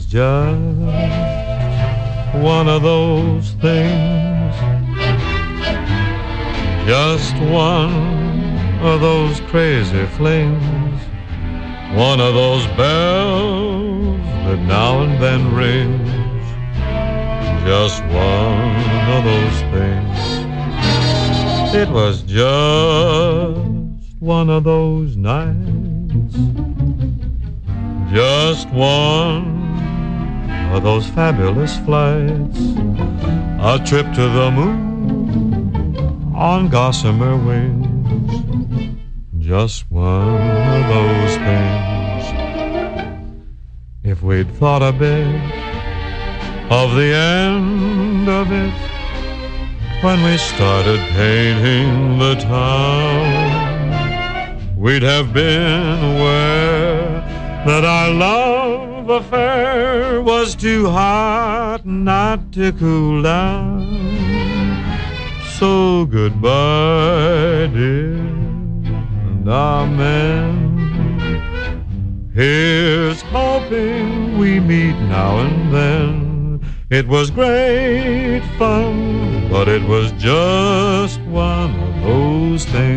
was just one of those things, just one of those crazy flings, one of those bells that now and then rings, just one of those things. It was just one of those nights, just one of those fabulous flights, a trip to the moon on gossamer wings, just one of those things. If we'd thought a bit of the end of it when we started painting the town, we'd have been aware that our love affair was too hot not to cool down. So goodbye, dear, and amen. Here's hoping we meet now and then. It was great fun, but it was just one of those things.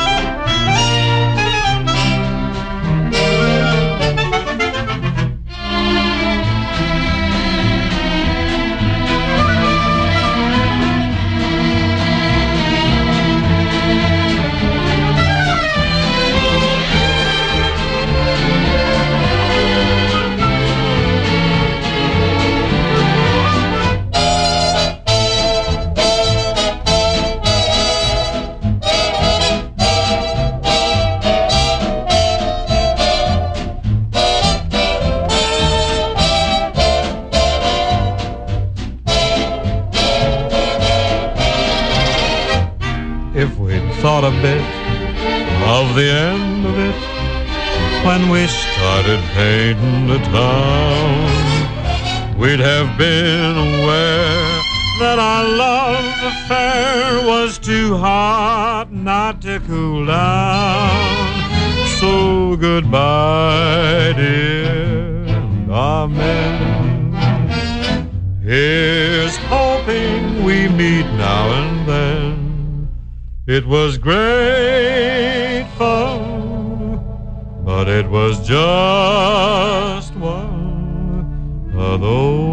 If we'd thought a bit of the end of it when we started painting the town, we'd have been aware that our love affair was too hot not to cool down. So goodbye, dear, and amen. Here's hoping we meet now and then. It was great fun, but it was just one of those